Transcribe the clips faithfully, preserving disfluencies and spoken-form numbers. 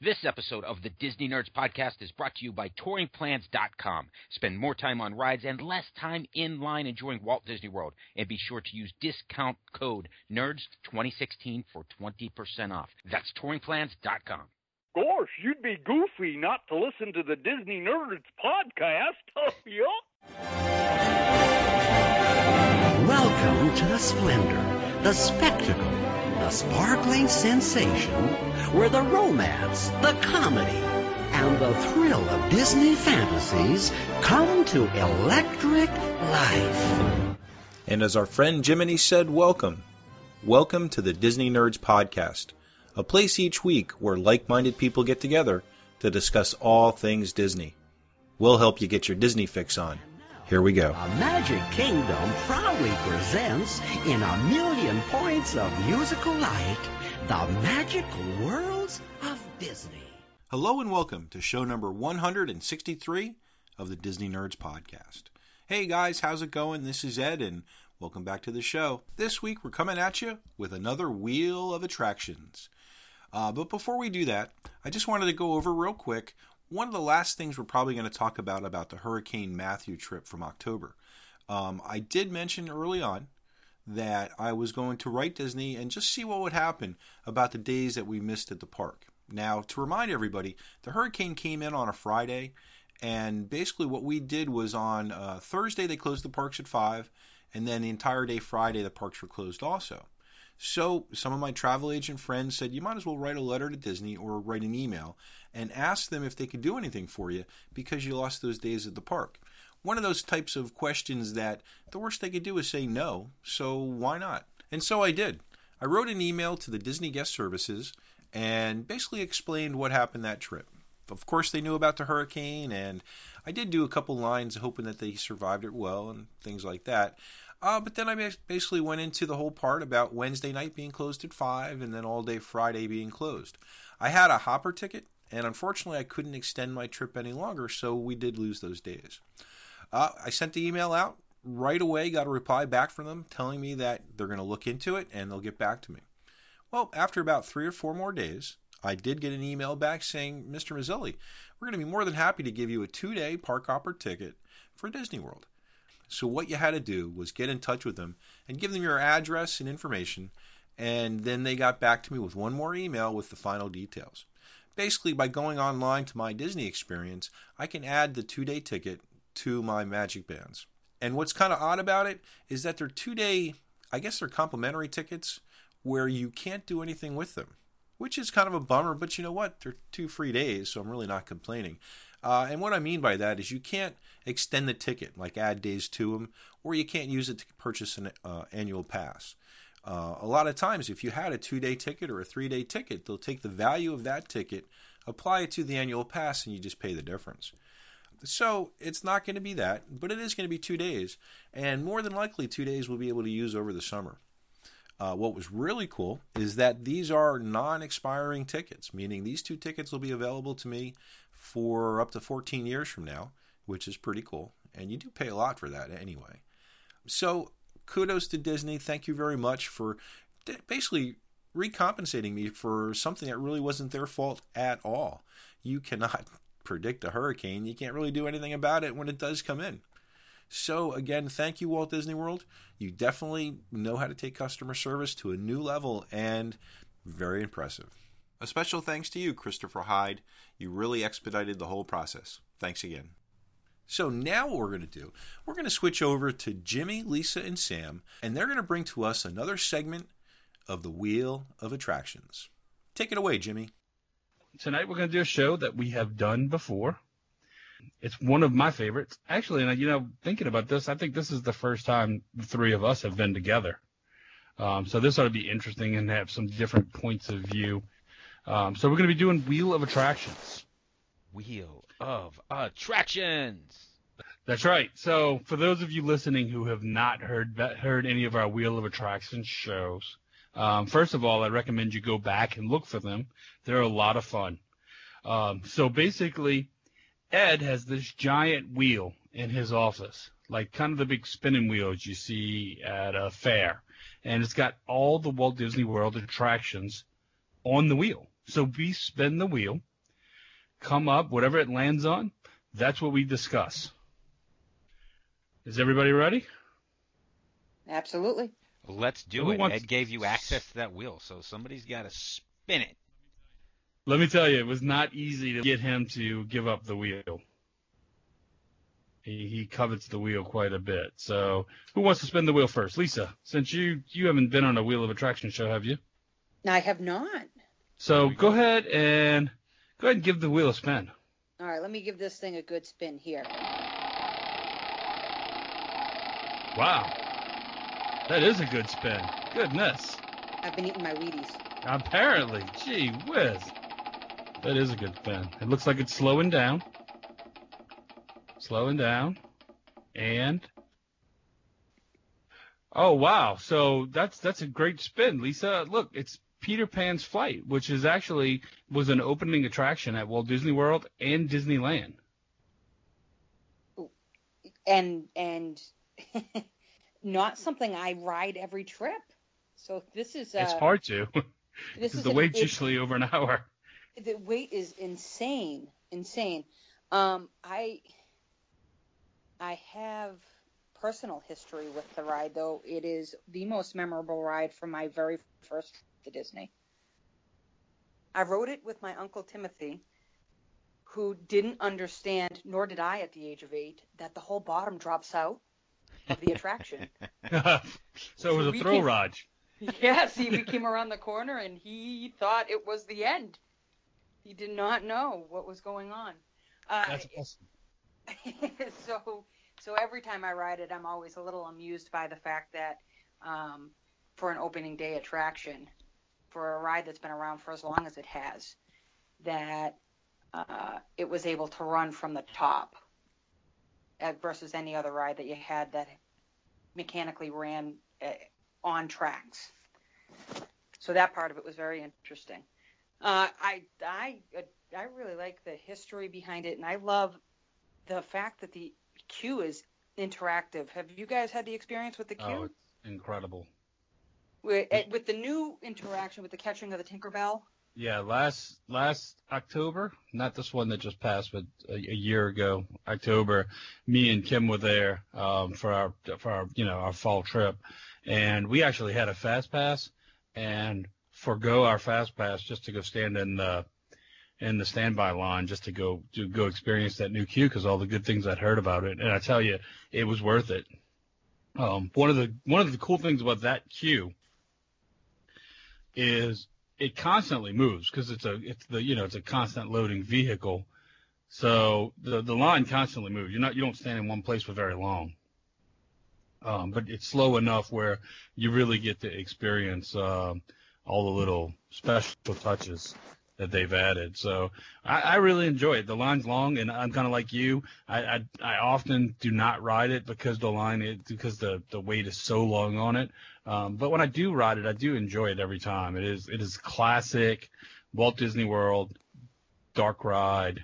This episode of the Disney Nerds Podcast is brought to you by touring plans dot com. Spend more time on rides and less time in line enjoying Walt Disney World. And be sure to use discount code nerds twenty sixteen for twenty percent off. That's touring plans dot com. Gosh, you'd be goofy not to listen to the Disney Nerds Podcast. Oh, yeah. Welcome to the splendor, the spectacle, the sparkling sensation, where the romance, the comedy, and the thrill of Disney fantasies come to electric life. And as our friend Jiminy said, welcome. Welcome to the Disney Nerds Podcast, a place each week where like-minded people get together to discuss all things Disney. We'll help you get your Disney fix on. Here we go. A Magic Kingdom proudly presents, in a million points of musical light, the magical worlds of Disney. Hello and welcome to show number one hundred sixty-three of the Disney Nerds Podcast. Hey guys, how's it going? This is Ed and welcome back to the show. This week we're coming at you with another Wheel of Attractions. Uh, but before we do that, I just wanted to go over real quick one of the last things we're probably going to talk about about the Hurricane Matthew trip from October. Um, I did mention early on that I was going to write Disney and just see what would happen about the days that we missed at the park. Now, to remind everybody, the hurricane came in on a Friday, and basically what we did was on uh, Thursday they closed the parks at five, and then the entire day Friday the parks were closed also. So some of my travel agent friends said, you might as well write a letter to Disney or write an email and ask them if they could do anything for you because you lost those days at the park. One of those types of questions that the worst they could do is say no, so why not? And so I did. I wrote an email to the Disney Guest Services and basically explained what happened that trip. Of course, they knew about the hurricane, and I did do a couple lines hoping that they survived it well and things like that. Uh, but then I basically went into the whole part about Wednesday night being closed at five and then all day Friday being closed. I had a hopper ticket, and unfortunately I couldn't extend my trip any longer, so we did lose those days. Uh, I sent the email out right away, got a reply back from them telling me that they're going to look into it and they'll get back to me. Well, after about three or four more days, I did get an email back saying, Mister Mazzilli, we're going to be more than happy to give you a two-day park hopper ticket for Disney World. So what you had to do was get in touch with them and give them your address and information, and then they got back to me with one more email with the final details. Basically, by going online to My Disney Experience, I can add the two-day ticket to my Magic Bands. And what's kind of odd about it is that they're two-day, I guess they're complimentary tickets where you can't do anything with them, which is kind of a bummer, but you know what? They're two free days, so I'm really not complaining. Uh, and what I mean by that is you can't extend the ticket, like add days to them, or you can't use it to purchase an uh, annual pass. Uh, a lot of times, if you had a two-day ticket or a three-day ticket, they'll take the value of that ticket, apply it to the annual pass, and you just pay the difference. So it's not going to be that, but it is going to be two days, and more than likely two days we'll be able to use over the summer. Uh, what was really cool is that these are non-expiring tickets, meaning these two tickets will be available to me for up to fourteen years from now, which is pretty cool. And you do pay a lot for that anyway. So kudos to Disney. Thank you very much for basically recompensating me for something that really wasn't their fault at all. You cannot predict a hurricane. You can't really do anything about it when it does come in. So again, thank you, Walt Disney World. You definitely know how to take customer service to a new level and very impressive. A special thanks to you, Christopher Hyde. You really expedited the whole process. Thanks again. So now what we're going to do, we're going to switch over to Jimmy, Lisa, and Sam, and they're going to bring to us another segment of the Wheel of Attractions. Take it away, Jimmy. Tonight we're going to do a show that we have done before. It's one of my favorites. Actually, and you know, thinking about this, I think this is the first time the three of us have been together. Um, so this ought to be interesting and have some different points of view. Um, so we're going to be doing Wheel of Attractions. Wheel of Attractions. That's right. So for those of you listening who have not heard heard any of our Wheel of Attractions shows, um, first of all, I recommend you go back and look for them. They're a lot of fun. Um, so basically, Ed has this giant wheel in his office, like kind of the big spinning wheels you see at a fair. And it's got all the Walt Disney World attractions on the wheel. So we spin the wheel, come up, whatever it lands on, that's what we discuss. Is everybody ready? Absolutely. Let's do Who it. wants- Ed gave you access to that wheel, so somebody's got to spin it. Let me tell you, it was not easy to get him to give up the wheel. He, he covets the wheel quite a bit. So who wants to spin the wheel first? Lisa, since you, you haven't been on a Wheel of Attraction show, have you? I have not. So we go go. ahead and go ahead and give the wheel a spin. All right, let me give this thing a good spin here. Wow. That is a good spin. Goodness. I've been eating my Wheaties. Apparently. Gee whiz. That is a good spin. It looks like it's slowing down. Slowing down. And oh wow. So that's that's a great spin, Lisa. Look, it's Peter Pan's Flight, which is actually was an opening attraction at Walt Disney World and Disneyland. And and not something I ride every trip. So this is uh, It's hard to. This Because is the an- wait's it- usually over an hour. the wait is insane, insane. Um, I I have personal history with the ride, though. It is the most memorable ride from my very first trip to Disney. I rode it with my Uncle Timothy, who didn't understand, nor did I at the age of eight, that the whole bottom drops out of the attraction. So it was a We throw can- rod. Yes, he we came around the corner and he thought it was the end. He did not know what was going on. Uh, That's awesome. so, so every time I ride it, I'm always a little amused by the fact that um, for an opening day attraction, for a ride that's been around for as long as it has, that uh, it was able to run from the top uh, versus any other ride that you had that mechanically ran uh, on tracks. So that part of it was very interesting. Uh, I I I really like the history behind it, and I love the fact that the queue is interactive. Have you guys had the experience with the queue? Oh, it's incredible. with, eh, with the new interaction with the catching of the Tinkerbell? Yeah, last last October, not this one that just passed, but a, a year ago, October, me and Kim were there um, for our for our you know our fall trip, and we actually had a fast pass and forgo our fast pass just to go stand in the in the standby line just to go to go experience that new queue because all the good things I'd heard about it, and I tell you, it was worth it. Um, one of the one of the cool things about that queue is it constantly moves because it's a it's the you know it's a constant loading vehicle, so the the line constantly moves. You're not you don't stand in one place for very long, um, but it's slow enough where you really get to experience um, all the little special touches that they've added. So I, I really enjoy it. The line's long, and I'm kind of like you. I, I I often do not ride it because the line is because the the wait is so long on it. Um, but when I do ride it, I do enjoy it every time. It is it is classic Walt Disney World dark ride.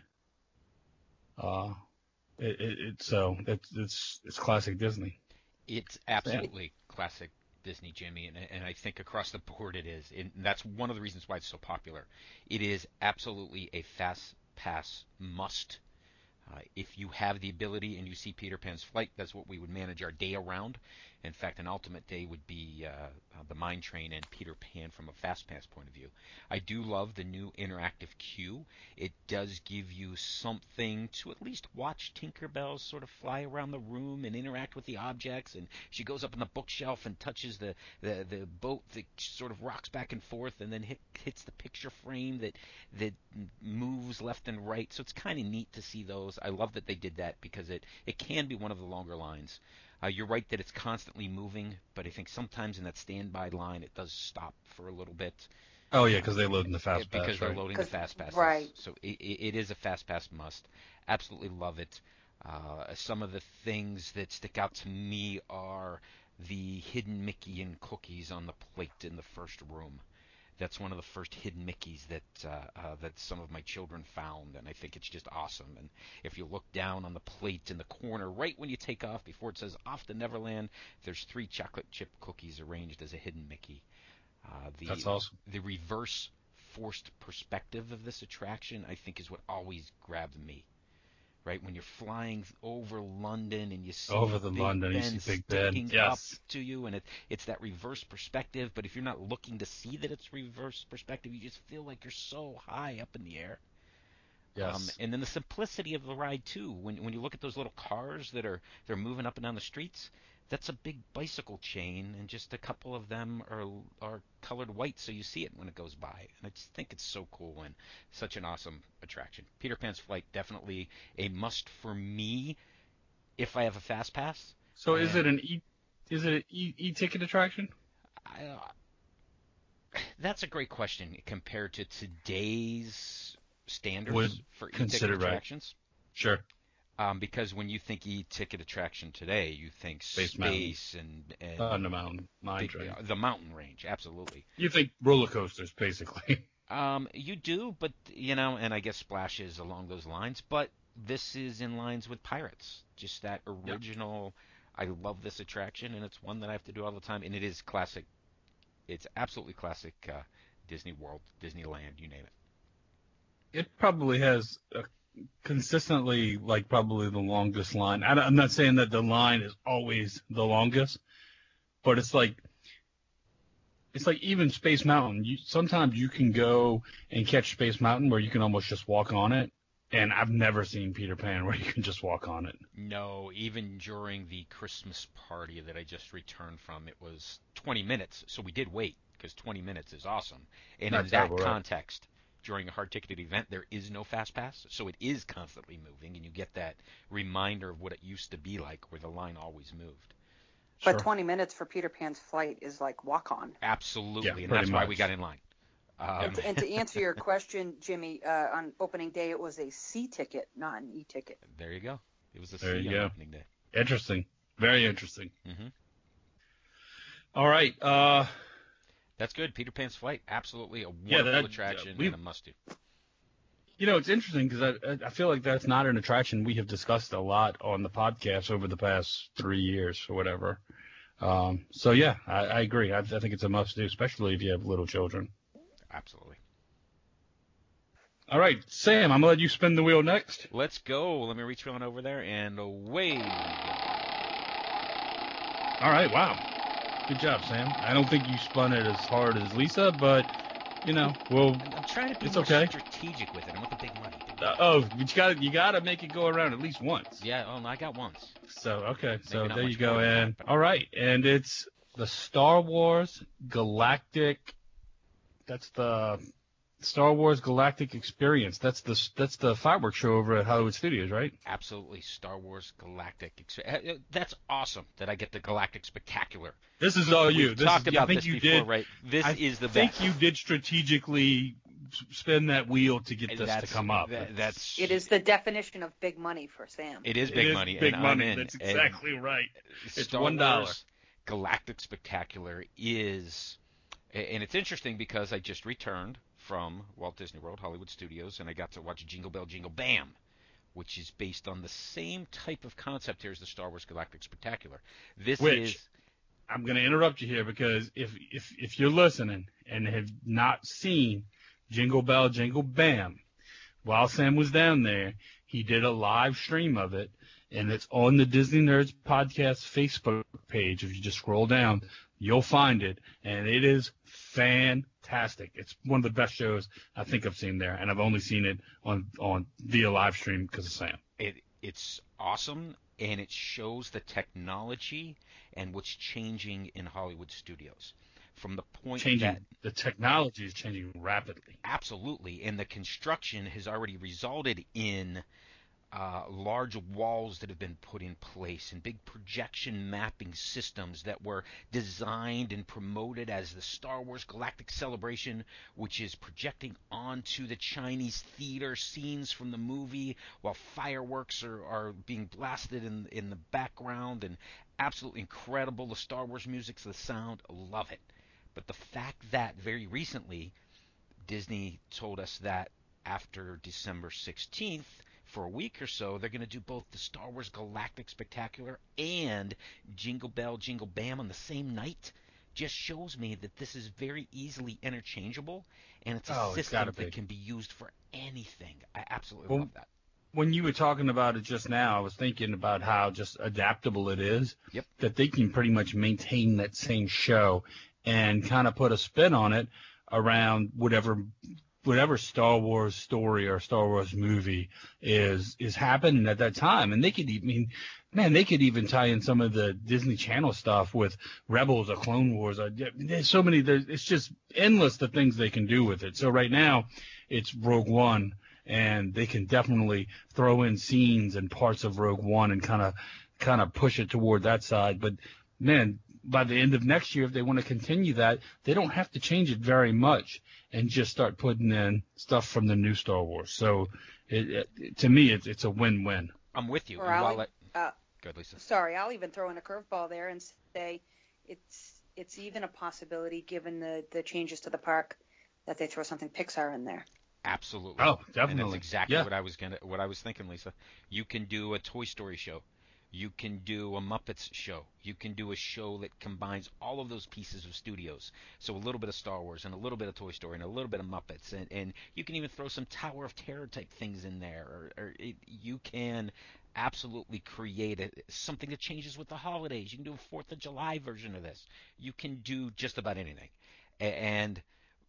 Uh, it, it, it so it's it's it's classic Disney. It's absolutely classic Disney, Jimmy, and, and I think across the board it is. And that's one of the reasons why it's so popular. It is absolutely a fast pass must. Uh, if you have the ability and you see Peter Pan's Flight, that's what we would manage our day around. In fact, an ultimate day would be uh, uh, the Mine Train and Peter Pan from a Fast Pass point of view. I do love the new interactive queue. It does give you something to at least watch Tinkerbell sort of fly around the room and interact with the objects. And she goes up on the bookshelf and touches the, the, the boat that sort of rocks back and forth and then hit, hits the picture frame that, that moves left and right. So it's kind of neat to see those. I love that they did that because it, it can be one of the longer lines. Uh, you're right that it's constantly moving, but I think sometimes in that standby line it does stop for a little bit. Oh yeah, because they load in the fast pass. Because they're right? loading the fast passes. Right. So it, it is a fast pass must. Absolutely love it. Uh, some of the things that stick out to me are the hidden Mickey and cookies on the plate in the first room. That's one of the first hidden Mickeys that uh, uh, that some of my children found, and I think it's just awesome. And if you look down on the plate in the corner, right when you take off, before it says "Off to Neverland," there's three chocolate chip cookies arranged as a hidden Mickey. Uh, the, That's awesome. The reverse forced perspective of this attraction, I think, is what always grabbed me. Right, when you're flying over London and you see over the Big London, Ben you see Big sticking Ben, yes, up to you, and it, it's that reverse perspective. But if you're not looking to see that it's reverse perspective, you just feel like you're so high up in the air. yes. Um, and then the simplicity of the ride too. When when you look at those little cars that are they're moving up and down the streets, that's a big bicycle chain, and just a couple of them are are colored white, so you see it when it goes by. And I just think it's so cool and such an awesome attraction. Peter Pan's Flight, definitely a must for me if I have a fast pass. So is And it an e is it an e, e-ticket attraction? I, uh, that's a great question compared to today's standards Would for consider e-ticket right. attractions. Sure. Um, because when you think e-ticket attraction today, you think Space space, and, and On the mountain, mine big- train. the mountain range, absolutely. You think roller coasters, basically. Um, you do, but you know, and I guess Splash is along those lines. But this is in lines with Pirates, just that original. I love this attraction, and it's one that I have to do all the time, and it is classic. It's absolutely classic uh, Disney World, Disneyland, you name it. It probably has a consistently, like, probably the longest line. I, I'm not saying that the line is always the longest, but it's like, it's like even Space Mountain. You sometimes you can go and catch Space Mountain where you can almost just walk on it, and I've never seen Peter Pan where you can just walk on it. No, even during the Christmas party that I just returned from, it was twenty minutes, so we did wait because twenty minutes is awesome. And Not in terrible, that right? context, during a hard-ticketed event, there is no fast pass, so it is constantly moving, and you get that reminder of what it used to be like, where the line always moved. But Sure. twenty minutes for Peter Pan's Flight is like walk on. Absolutely, Yeah, and pretty that's why we much. got in line. Um, And, and to answer your question, Jimmy, uh, on opening day it was a C ticket, not an E ticket. There you go. It was a There C you on go. opening day. Interesting. Very interesting. hmm All right. Uh, That's good. Peter Pan's Flight, absolutely a Yeah, wonderful that- attraction we- and a must-do. You know, it's interesting because I, I feel like that's not an attraction we have discussed a lot on the podcast over the past three years or whatever. Um, so, yeah, I, I agree. I, I think it's a must-do, especially if you have little children. Absolutely. All right, Sam, I'm going to let you spin the wheel next. Let's go. Let me reach on over there, and away we go. All right, wow. Good job, Sam. I don't think you spun it as hard as Lisa, but, you know, we'll... I'm, I'm trying to be It's more okay. strategic with it. I want the big money. Dude. Uh, oh, you got you got to make it go around at least once. Yeah, oh, no, I got once. So, okay, so not there you much go. more than And that, but- all right, and it's the Star Wars Galactic. That's the Star Wars Galactic Experience. That's the that's the fireworks show over at Hollywood Studios, right? Absolutely, Star Wars Galactic. Ex- uh, uh, That's awesome that I get the Galactic Spectacular. This is all you. We've This talked is, about I think this you before, did. right? This I is the think best. you did strategically s- spin that wheel to get this That's- to come up. that- that's It is the definition of big money for Sam. It is It big is money, Big and money. I'm in. That's And exactly right. It's Star one dollar. Wars Galactic Spectacular is, and it's interesting because I just returned from Walt Disney World, Hollywood Studios, and I got to watch Jingle Bell Jingle Bam, which is based on the same type of concept here as the Star Wars Galactic Spectacular. This Which- is I'm going to interrupt you here because if, if if you're listening and have not seen Jingle Bell Jingle Bam, while Sam was down there, he did a live stream of it, and it's on the Disney Nerds Podcast Facebook page. If you just scroll down, you'll find it, and it is fantastic. It's one of the best shows I think I've seen there, and I've only seen it on, on via live stream because of Sam. it, it's awesome, and it shows the technology and what's changing in Hollywood studios. From the point Changing that the technology is changing rapidly. absolutely, and the construction has already resulted in uh, large walls that have been put in place and big projection mapping systems that were designed and promoted as the Star Wars Galactic Celebration, which is projecting onto the Chinese theater scenes from the movie while fireworks are, are being blasted in in the background, and absolutely incredible. The Star Wars music, the sound, love it. But the fact that very recently Disney told us that after December sixteenth, for a week or so, they're going to do both the Star Wars Galactic Spectacular and Jingle Bell Jingle Bam on the same night, just shows me that this is very easily interchangeable, and it's a Oh, it's system gotta that be. can be used for anything. I absolutely Well, love that. When you were talking about it just now, I was thinking about how just adaptable it is. Yep. That they can pretty much maintain that same show and kind of put a spin on it around whatever whatever Star Wars story or Star Wars movie is is happening at that time. And they could even, I mean, man, they could even tie in some of the Disney Channel stuff with Rebels or Clone Wars. Or, there's so many. There's, it's just endless the things they can do with it. So right now, it's Rogue One, and they can definitely throw in scenes and parts of Rogue One and kind of kind of push it toward that side. But man, by the end of next year, if they want to continue that, they don't have to change it very much and just start putting in stuff from the new Star Wars. So it, it, to me, it's it's a win-win. I'm with you. Or And I'll, while I, uh, Go ahead, Lisa. sorry, I'll even throw in a curveball there and say it's it's even a possibility, given the, the changes to the park, that they throw something Pixar in there. Absolutely. Oh, And definitely. that's exactly Yeah. what I was gonna, what I was thinking, Lisa. You can do a Toy Story show. You can do a Muppets show. You can do a show that combines all of those pieces of studios. So a little bit of Star Wars and a little bit of Toy Story and a little bit of Muppets. And, and you can even throw some Tower of Terror type things in there. Or, or it, you can absolutely create a, something that changes with the holidays. You can do a fourth of July version of this. You can do just about anything. A- And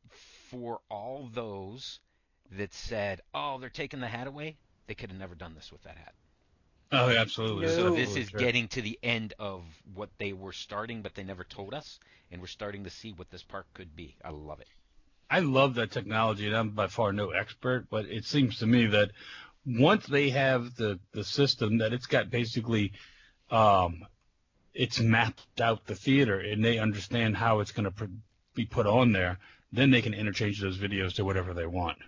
for all those that said, oh, they're taking the hat away, they could have never done this with that hat. Oh, absolutely. No. So Absolutely this is true. getting to the end of what they were starting, but they never told us, and we're starting to see what this park could be. I love it. I love that technology, and I'm by far no expert, but it seems to me that once they have the, the system, that it's got basically, um, it's mapped out the theater, and they understand how it's going to pr- be put on there, then they can interchange those videos to whatever they want.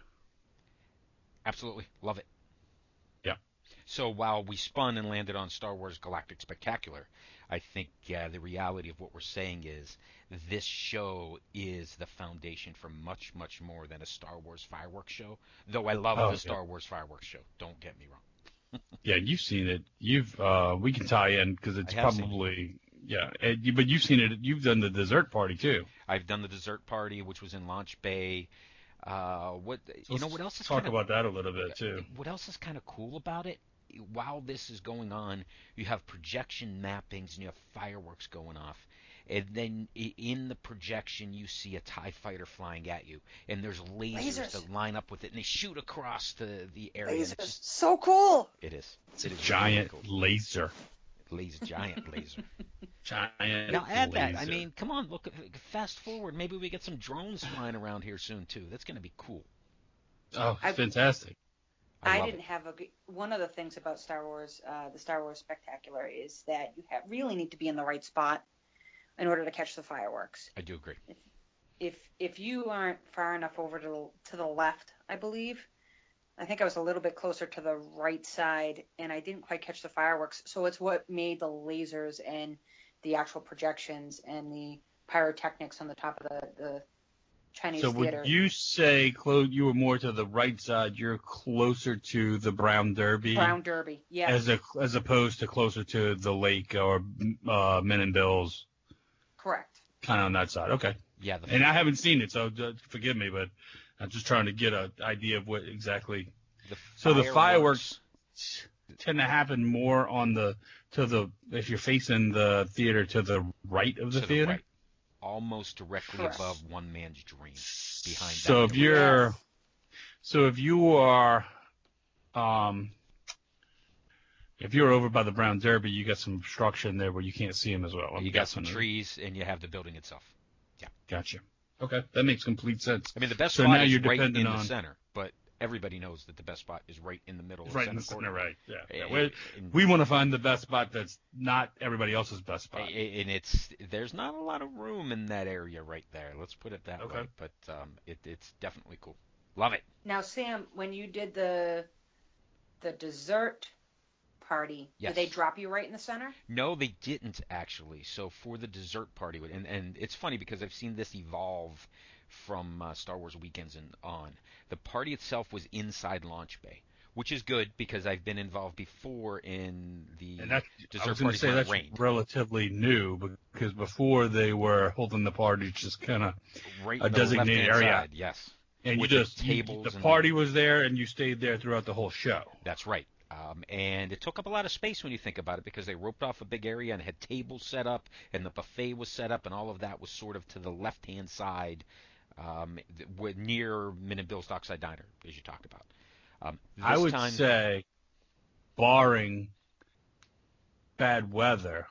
Absolutely. Love it. Yeah. So while we spun and landed on Star Wars Galactic Spectacular, I think uh, the reality of what we're saying is this show is the foundation for much, much more than a Star Wars fireworks show, though I love Oh, the yeah. Star Wars fireworks show. Don't get me wrong. Yeah, you've seen it. You've uh, we can tie in because it's I have seen probably yeah. And you, but you've seen it. You've done the dessert party too. I've done the dessert party, which was in Launch Bay. Uh, what So you know? let's What else is talk kinda, about that a little bit too. What else is kind of cool about it? While this is going on, you have projection mappings and you have fireworks going off. And then i- in the projection, you see a TIE fighter flying at you. And there's lasers, Lasers. that line up with it. And they shoot across the, the area. And Lasers, it's just, so cool. it is. It's It a is giant really cool. laser. Laser, giant laser. Giant. Now add that. I laser. mean, come on, look. Fast forward. Maybe we get some drones flying around here soon, too. That's going to be cool. oh, I- fantastic. I, I, love didn't it. have a good, one of the things about Star Wars, uh, the Star Wars Spectacular, is that you have, really need to be in the right spot in order to catch the fireworks. I do agree. If if you aren't far enough over to the, to the left, I believe, I think I was a little bit closer to the right side, and I didn't quite catch the fireworks. So it's what made the lasers and the actual projections and the pyrotechnics on the top of the, the Chinese So theater. would you say, Chloe, you were more to the right side? You're closer to the Brown Derby, Brown Derby, yes. as a as opposed to closer to the lake or uh, Men and Bills, Correct. kind of on that side. Okay. Yeah, the And I haven't seen it, so uh, forgive me, but I'm just trying to get an idea of what exactly. The So the fireworks- fireworks tend to happen more on the to the if you're facing the theater to the right of the to theater. the right, almost directly Correct. above one man's dream. Behind So that if you're, Yes. so if you are, um, if you're over by the Brown Derby, you got some obstruction there where you can't see him as well. I'm you got some guessing. trees and you have the building itself. Gotcha. Okay, that makes complete sense. I mean, the best So spot now is you're right in dependent the on- center, but everybody knows that the best spot is right in the middle. Right of in the center center, court. right? Yeah. yeah. And- We, and- we want to find the best spot that's not everybody else's best spot. and it's there's not a lot of room in that area right there. Let's put it that Okay. way. But um, it, it's definitely cool. Love it. Now, Sam, when you did the the dessert party, Yes. did they drop you right in the center? No, they didn't actually. So for the dessert party, and and it's funny because I've seen this evolve from uh, Star Wars Weekends and on. The party itself was inside Launch Bay, which is good because I've been involved before in the And that, dessert I was going parties to say when it that's rained. relatively new because before they were holding the party just kind of Right a in the designated left-hand area. side, yes. and you With the just you, tables the and party was there and you stayed there throughout the whole show. That's right. Um, and it took up a lot of space when you think about it because they roped off a big area and had tables set up and the buffet was set up and all of that was sort of to the left-hand side um, th- near Min and Bill's Dockside Diner, as you talked about. Um, this I would time, say, barring bad weather,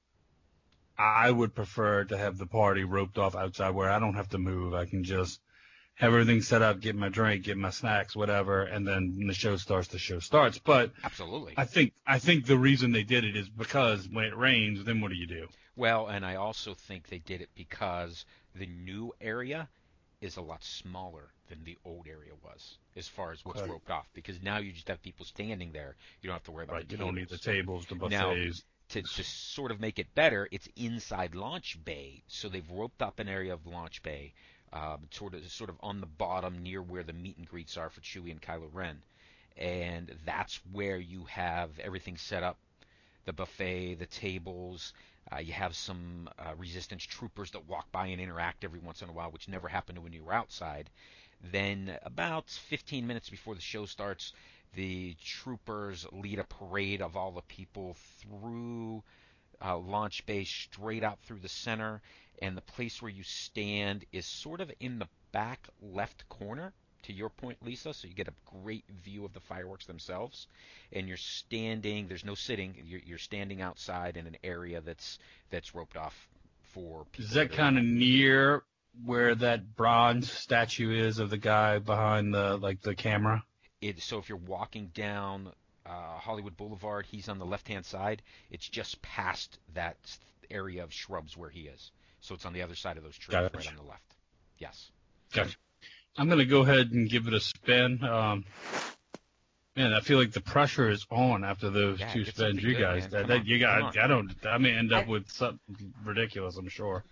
I would prefer to have the party roped off outside where I don't have to move. I can just have everything set up, get my drink, get my snacks, whatever, and then when the show starts, the show starts. But absolutely. I think I think the reason they did it is because when it rains, then what do you do? Well, and I also think they did it because the new area is a lot smaller than the old area was as far as what's Okay. roped off because now you just have people standing there. You don't have to worry about Right, the you don't need the tables. tables, the Now, buffets. To, to sort of make it better, it's inside Launch Bay, so they've roped up an area of Launch Bay, um, sort of sort of on the bottom near where the meet and greets are for Chewie and Kylo Ren, and that's where you have everything set up, the buffet, the tables. Uh, you have some uh, Resistance troopers that walk by and interact every once in a while, which never happened when you were outside. Then about fifteen minutes before the show starts, the troopers lead a parade of all the people through uh, Launch Bay straight out through the center, and the place where you stand is sort of in the back left corner, to your point, Lisa, so you get a great view of the fireworks themselves, and you're standing, there's no sitting, you're, you're standing outside in an area that's that's roped off for people. Is that kind of near where that bronze statue is of the guy behind the like the camera? It, so if you're walking down uh, Hollywood Boulevard, he's on the left-hand side. It's just past that area of shrubs where he is. So it's on the other side of those trees, Gotcha. right on the left. Yes. Gotcha. I'm going to go ahead and give it a spin. Um, man, I feel like the pressure is on after those Yeah, two get spins. something You good, guys, man. that, Come that on, you come got, on. I don't, I may end up I- with something ridiculous, I'm sure.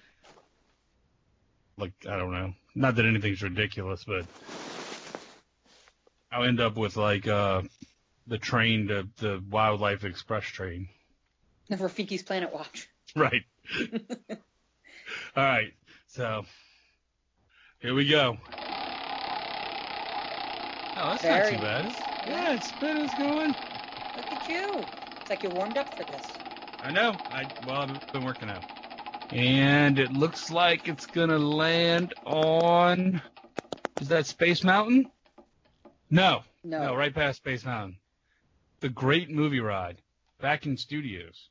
Like, I don't know. Not that anything's ridiculous, but I'll end up with like uh, the train, to the Wildlife Express train. Rafiki's Planet Watch. Right. All right. So here we go. Oh, that's Very not too bad. nice. Yeah, it's spin is going. Look at you. It's like you're warmed up for this. I know. I well, I've been working out. And it looks like it's gonna land on. Is that Space Mountain? No. No. No, right past Space Mountain. The Great Movie Ride, back in studios.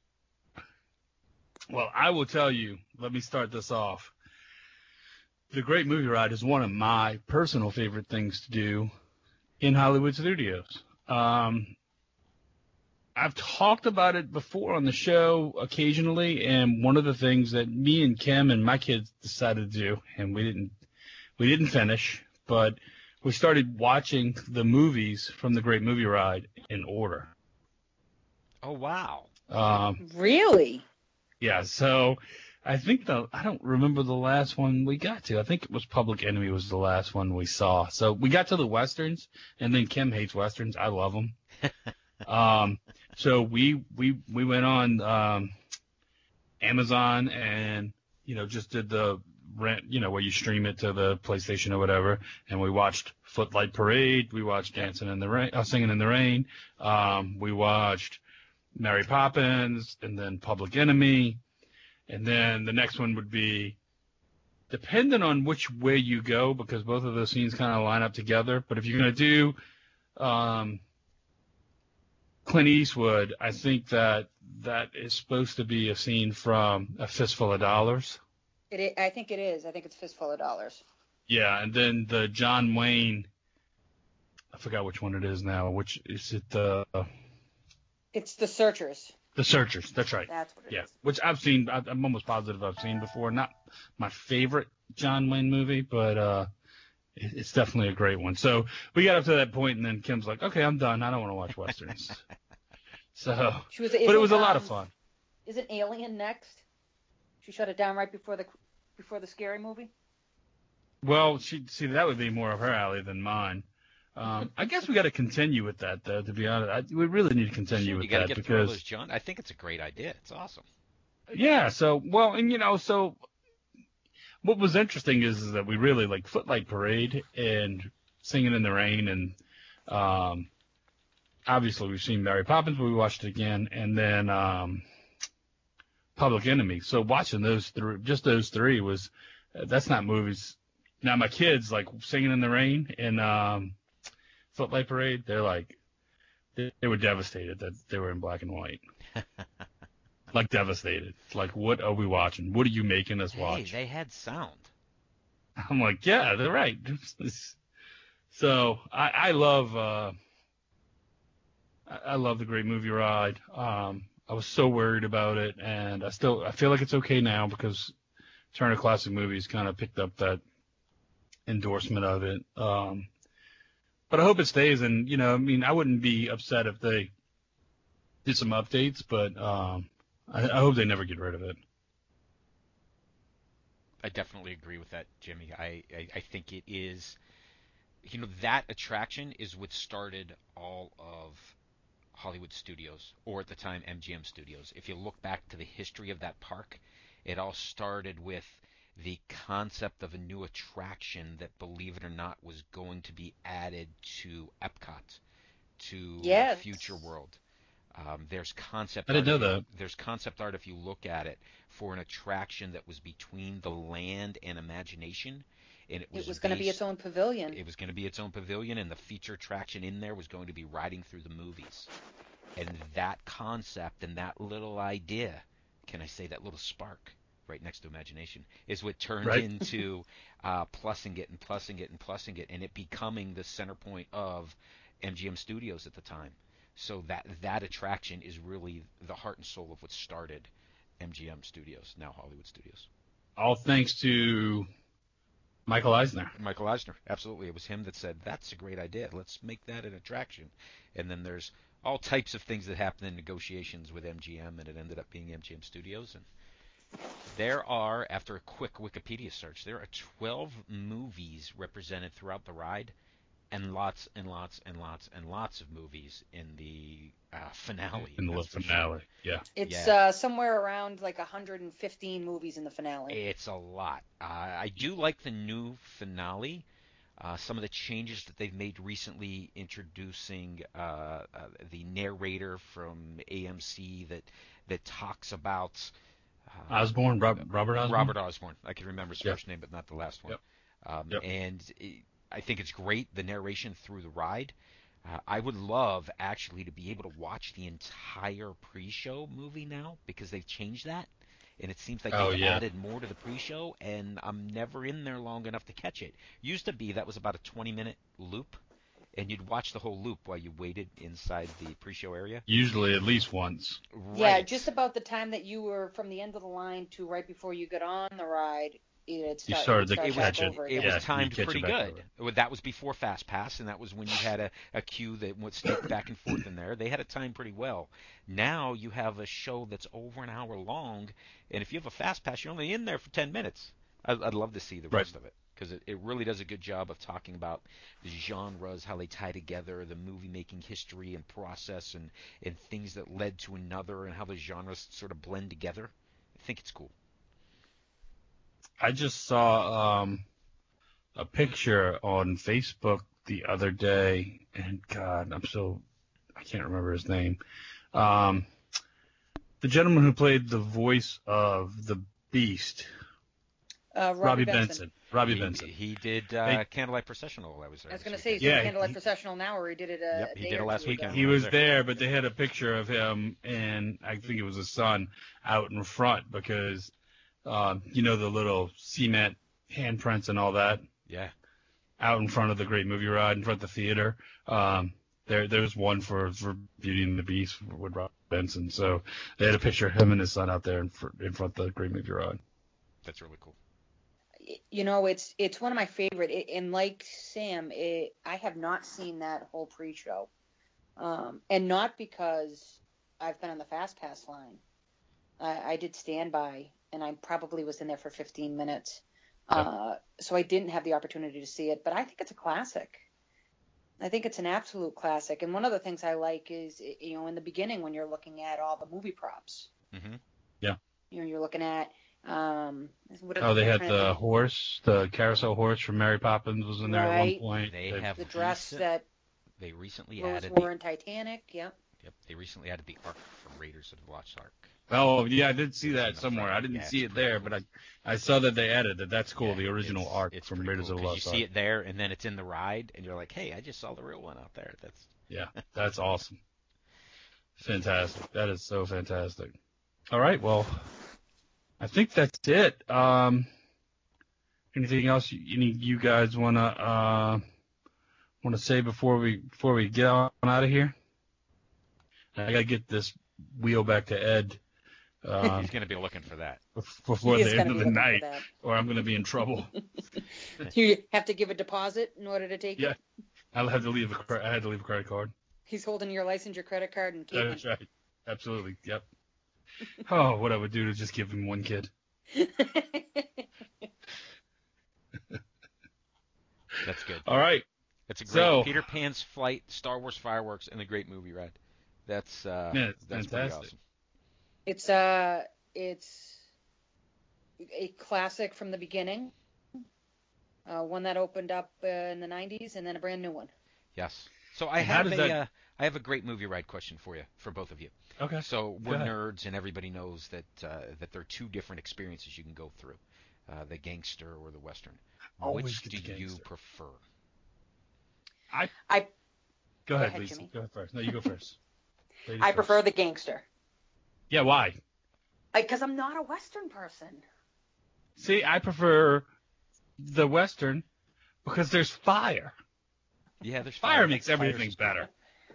Well, I will tell you. Let me start this off. The Great Movie Ride is one of my personal favorite things to do in Hollywood studios. Um, I've talked about it before on the show occasionally, and one of the things that me and Kim and my kids decided to do, and we didn't, we didn't finish, but we started watching the movies from the Great Movie Ride in order. Oh, wow. Um, Really? yeah, so I think the I don't remember the last one we got to. I think it was Public Enemy was the last one we saw. So we got to the westerns, and then Kim hates westerns. I love them. um, so we we we went on um, Amazon and you know just did the rent, you know, where you stream it to the PlayStation or whatever, and we watched Footlight Parade. We watched Dancing in the Rain, uh, Singing in the Rain. Um, we watched Mary Poppins, and then Public Enemy. And then the next one would be, depending on which way you go, because both of those scenes kind of line up together. But if you're going to do um, Clint Eastwood, I think that that is supposed to be a scene from A Fistful of Dollars. It, I think it is. I think it's Fistful of Dollars. Yeah, and then the John Wayne, I forgot which one it is now. Which is it? The It's The Searchers. The Searchers. That's right. That's what it is. Yeah, which I've seen. I- I'm almost positive I've seen before. Not my favorite John Wayne movie, but uh, it- it's definitely a great one. So we got up to that point, and then Kim's like, "Okay, I'm done. I don't want to watch westerns." so, She was, but it isn't, was a lot of um, fun. Isn't Alien next? She shut it down right before the before the scary movie. Well, she see that would be more of her alley than mine. Um, I guess we got to continue with that, though. To be honest, I, we really need to continue Sure, with you gotta that get because thrillers, John. I think it's a great idea. It's awesome. yeah. So well, and you know, so what was interesting is, is that we really like Footlight Parade and Singing in the Rain, and um, obviously we've seen Mary Poppins, but we watched it again, and then um, Public Enemy. So watching those three, just those three was that's not movies. Now my kids like Singing in the Rain and um, Footlight Parade. They're like, they, they were devastated that they were in black and white. Like devastated. Like, what are we watching? What are you making us watch? Hey, they had sound. I'm like, yeah, they're right. So I, I love, uh, I, I love the Great Movie Ride. Um, I was so worried about it, and I still, I feel like it's okay now because Turner Classic Movies kind of picked up that endorsement of it. Um, But I hope it stays, and, you know, I mean, I wouldn't be upset if they did some updates, but um, I, I hope they never get rid of it. I definitely agree with that, Jimmy. I, I, I think it is, you know, that attraction is what started all of Hollywood Studios, or at the time M G M Studios. If you look back to the history of that park, it all started with the concept of a new attraction that, believe it or not, was going to be added to Epcot, to Yes. Future World. Um, there's concept I didn't art, know if you- that. There's concept art, if you look at it, for an attraction that was between the land and imagination. And it was, It was going to be based- its own pavilion. It was going to be its own pavilion, and the feature attraction in there was going to be riding through the movies. And that concept and that little idea, can I say that little spark right next to imagination, is what turned Right. into uh, plussing it and plussing it and plussing it, and it becoming the center point of M G M Studios at the time. So that that attraction is really the heart and soul of what started M G M Studios, now Hollywood Studios. All thanks to Michael Eisner. Michael Eisner, absolutely. It was him that said, that's a great idea. Let's make that an attraction. And then there's all types of things that happened in negotiations with M G M, and it ended up being M G M Studios. And there are, after a quick Wikipedia search, there are twelve movies represented throughout the ride, and lots and lots and lots and lots of movies in the uh, finale. In the that's for sure. finale, yeah. It's Yeah. uh, somewhere around like one hundred fifteen movies in the finale. It's a lot. Uh, I do like the new finale. Uh, some of the changes that they've made recently, introducing uh, uh, the narrator from A M C that that talks about uh, Osborne, Rob, Robert Osborne? Robert Osborne. I can remember his Yep. first name, but not the last one. Yep. Um, Yep. And it, I think it's great, the narration through the ride. Uh, I would love, actually, to be able to watch the entire pre-show movie now, because they've changed that. And it seems like Oh, they've yeah. added more to the pre-show, and I'm never in there long enough to catch it. Used to be that was about a twenty-minute loop, and you'd watch the whole loop while you waited inside the pre-show area. Usually at least once. Yeah, Right. just about the time that you were from the end of the line to right before you got on the ride, it started, You started to it It catch was, it. over it again. Yeah, was timed you catch pretty it back good. Well, that was before Fast Pass, and that was when you had a, a queue that would stick back and forth in there. They had it timed pretty well. Now you have a show that's over an hour long, and if you have a Fast Pass, you're only in there for ten minutes. I'd, I'd love to see the Right. rest of it, because it, it really does a good job of talking about the genres, how they tie together, the movie-making history and process, and, and things that led to another, and how the genres sort of blend together. I think it's cool. I just saw um, a picture on Facebook the other day, and God, I'm so I can't remember his name. Um, the gentleman who played the voice of the Beast, Uh, Robbie, Robbie Benson. Benson. Robbie he, Benson. He did uh, Hey. Candlelight Processional. I was there. I was this going to say, weekend. he's Yeah, in Candlelight he- Processional now, or he did it a Yep, he day did it or last two weekend. ago. He I was was there. there, but they had a picture of him, and I think it was his son out in front because, um, you know, the little cement handprints and all that Yeah. out in front of the Great Movie Ride, in front of the theater. Um, there, there's one for, for Beauty and the Beast with Rob Benson. So they had a picture of him and his son out there in, fr- in front of the Great Movie Ride. That's really cool. You know, it's it's one of my favorite. It, and like Sam, it, I have not seen that whole pre-show, um, and not because I've been on the Fast Pass line. I, I did standby, and I probably was in there for fifteen minutes, uh, so I didn't have the opportunity to see it. But I think it's a classic. I think it's an absolute classic. And one of the things I like is, you know, in the beginning when you're looking at all the movie props. Mm-hmm. Yeah. You know, you're looking at. Um, what oh, they had the the horse, the carousel horse from Mary Poppins was in there right. at one point. They they have the dress recent, that they recently Rose added wore the, in Titanic. Yep. Yep. They recently added the Ark from Raiders of the Lost Ark. Oh, yeah, I did see It's in that the somewhere. front. I didn't Yeah, see it's it there, pretty but cool. I I saw that they added it. That's cool, Yeah, the original it's, Ark it's from pretty Raiders cool, of the 'cause Lost you Ark. see it there, and then it's in the ride, and you're like, hey, I just saw the real one out there. That's Yeah, that's awesome. Fantastic. That is so fantastic. All right, well, I think that's it. Um, anything else you, any you guys wanna uh wanna say before we before we get on out of here? I gotta get this wheel back to Ed. Um, he's going to be looking for that. before He is the gonna end of be the looking for night, that. or I'm gonna be in trouble. You have to give a deposit in order to take Yeah. it. I'll have to leave a cre- I had to leave a credit card. He's holding your license, your credit card, and Caitlin. That's right. Absolutely. Yep. Oh, what I would do to just give him one kid. That's good. All right. It's a great So- Peter Pan's Flight, Star Wars Fireworks, and a great movie ride. That's uh, Yeah, it's that's pretty fantastic. awesome. It's uh, it's a classic from the beginning. Uh, one that opened up uh, in the nineties, and then a brand new one. Yes. So I And how have a does that- uh, I have a great movie ride question for you, for both of you. Okay. So Go we're ahead. nerds, and everybody knows that uh, that there are two different experiences you can go through, uh, the gangster or the western. Always Which get do the you gangster. prefer? I Go ahead, ahead, Lisa. Jimmy. Go ahead first. No, you go first. Ladies I first. prefer the gangster. Yeah, why? Because I'm not a Western person. See, I prefer the western because there's fire. Yeah, there's Fire makes Fire's everything cool. better.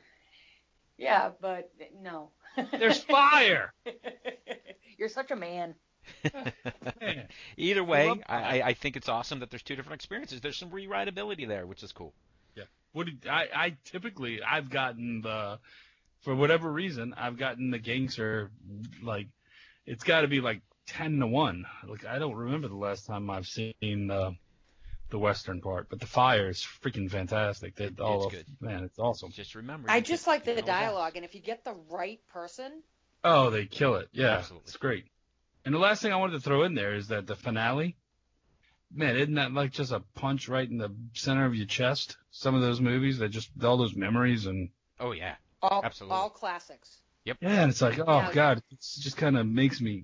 Yeah, but no. There's fire. You're such a man. Man. Either I way, love I, that. I, I think it's awesome that there's two different experiences. There's some rewritability there, which is cool. Yeah. What did, I, I typically I've gotten the for whatever reason I've gotten the gangster like it's got to be like ten to one. Like I don't remember the last time I've seen uh, the western part, but the fire is freaking fantastic. They, It- all it's of- good. Man, it's awesome. Just remember. I you just can- like you the can always ask. dialogue, and if you get the right person, Oh, they kill it. Yeah, Absolutely. it's great. And the last thing I wanted to throw in there is that the finale. Man, isn't that like just a punch right in the center of your chest? Some of those movies, that just all those memories and Oh yeah. all Absolutely. all classics. yeah, and it's like, oh Yeah. god, it just kind of makes me.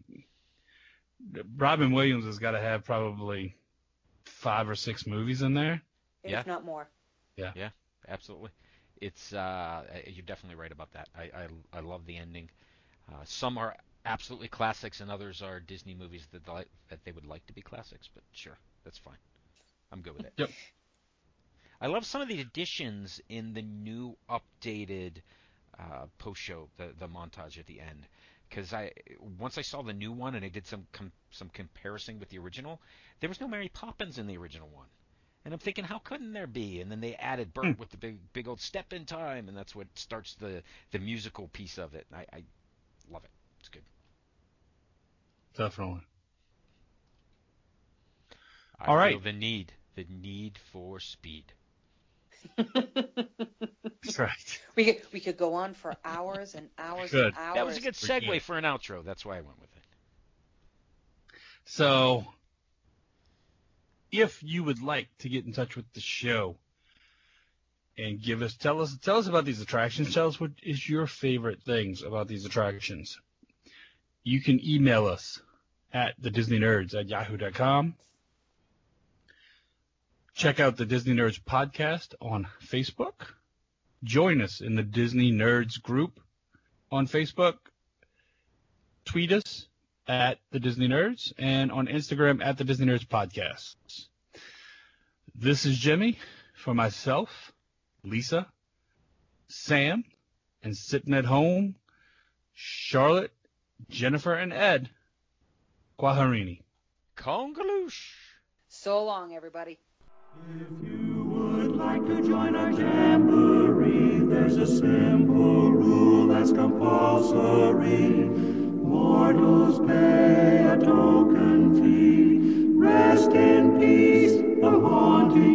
Robin Williams has got to have probably five or six movies in there. Yeah. If not more. Absolutely. It's uh, you're definitely right about that. I I, I love the ending. Uh, some are absolutely classics, and others are Disney movies that they, that they would like to be classics. But sure, that's fine. I'm good with it. Yep. I love some of the additions in the new updated uh, post show, the the montage at the end. Because I once I saw the new one and I did some com- some comparison with the original, there was no Mary Poppins in the original one. And I'm thinking, how couldn't there be? And then they added Bert with the big big old step in time, and that's what starts the, the musical piece of it. I, I love it. It's good. Definitely. I All feel right. the need, the need for speed. That's right. We could we could go on for hours and hours Good. and hours. That was a good We segue can. for an outro. That's why I went with it. So, if you would like to get in touch with the show and give us tell us tell us about these attractions, tell us what is your favorite things about these attractions. You can email us at the Disney Nerds at yahoo dot com. Check out the Disney Nerds podcast on Facebook. Join us in the Disney Nerds group on Facebook. Tweet us at the Disney Nerds and on Instagram at the Disney Nerds podcast. This is Jimmy for myself, Lisa, Sam, and sitting at home, Charlotte, Jennifer, and Ed. Kwaharini. Congaloosh. So long, everybody. If you would like to join our jamboree, there's a simple rule that's compulsory. Mortals pay a token fee. Rest in peace, the haunting